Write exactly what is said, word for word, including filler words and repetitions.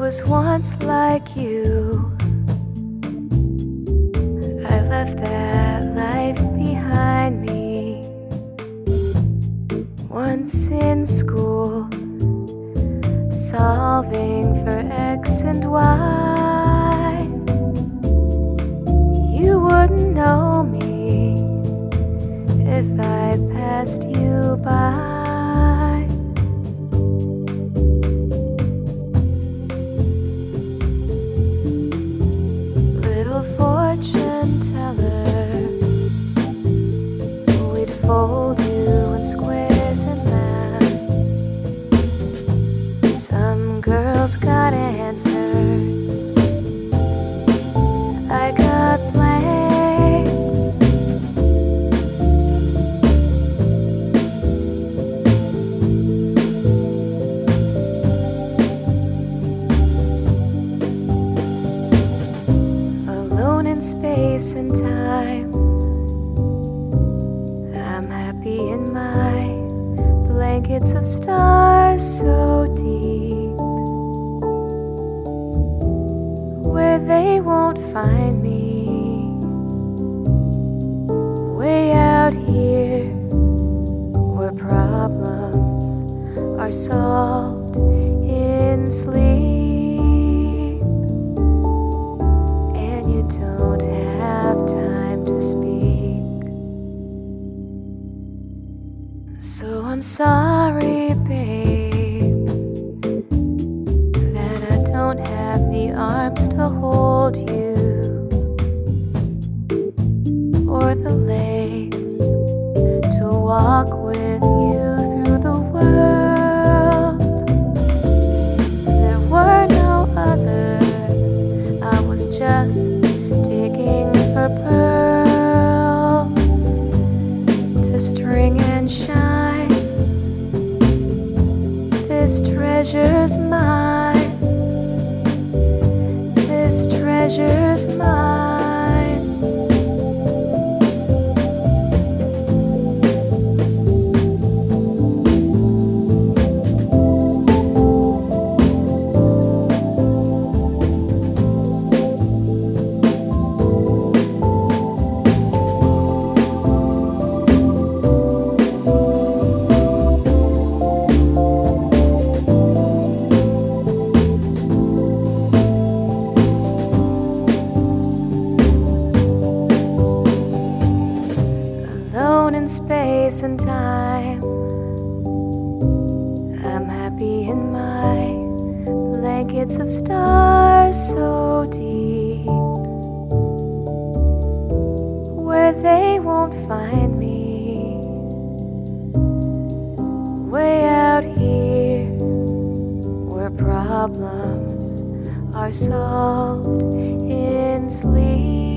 was once like you. I left that life behind me. Once in school, solving for X and Y. You wouldn't know me if I passed you by. Little fortune teller, we'd fold you in squares and laugh. Some girls got answers, I got blanks. Alone in space and time, I'm happy in my blankets of stars so deep, where they won't find me. Way out here, where problems are solved in sleep, and you don't have time to speak. So I'm sorry, babe, that I don't have the arms to hold you, or the legs to walk with you through the world. There were no others, I was just digging for pearls to string and shine. This treasure's mine, this treasure's mine. Alone in space and time, I'm happy in my blankets of stars so deep, where they won't find me. Way out here, where problems are solved in sleep.